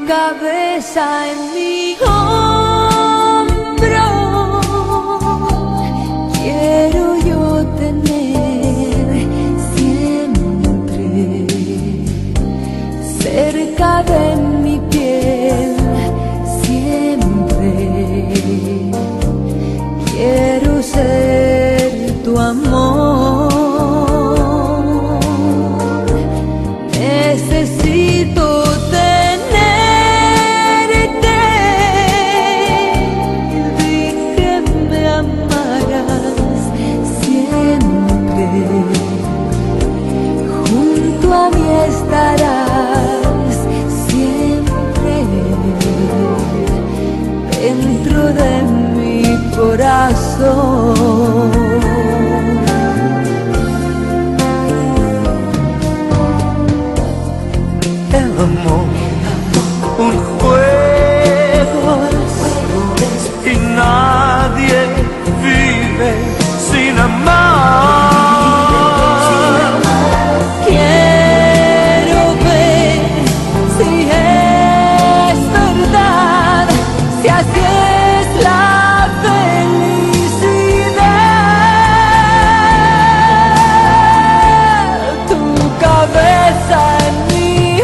cabeza en mi hombro, quiero yo tener siempre cerca de mi piel, siempre quiero ser tu amor. Necesito tenerte, di que me amarás siempre, junto a mí estarás siempre, dentro de mi corazón. El amor, un juego es, y nadie vive sin amar. Quiero ver si es verdad, si así es la felicidad. Tu cabeza en mi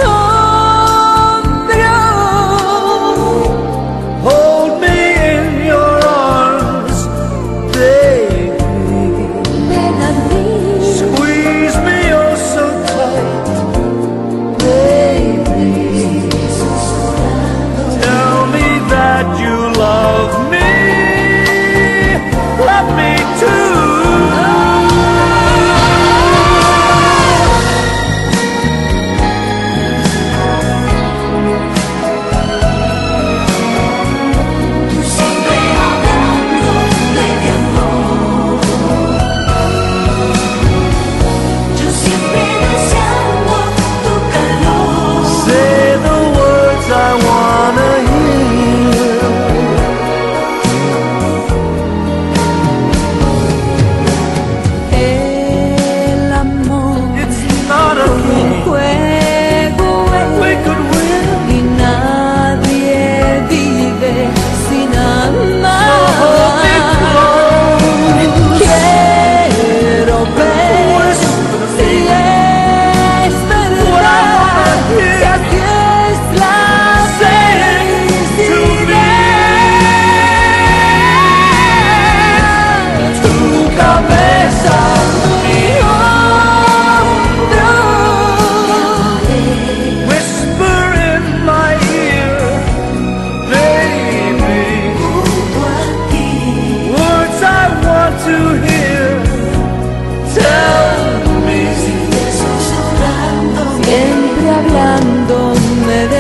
hablándome de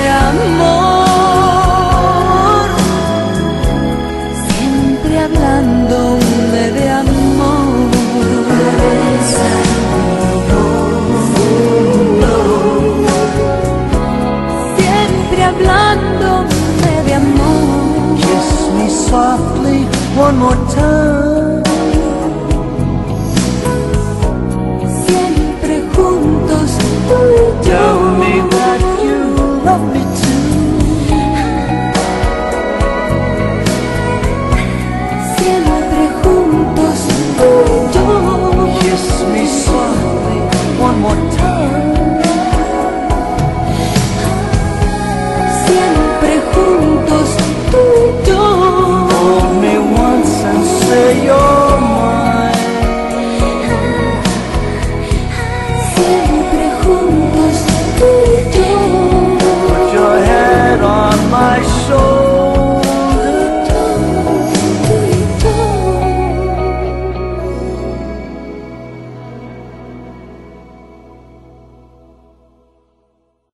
amor, siempre hablándome de amor. Siempre hablándome de amor. Kiss me softly one more time.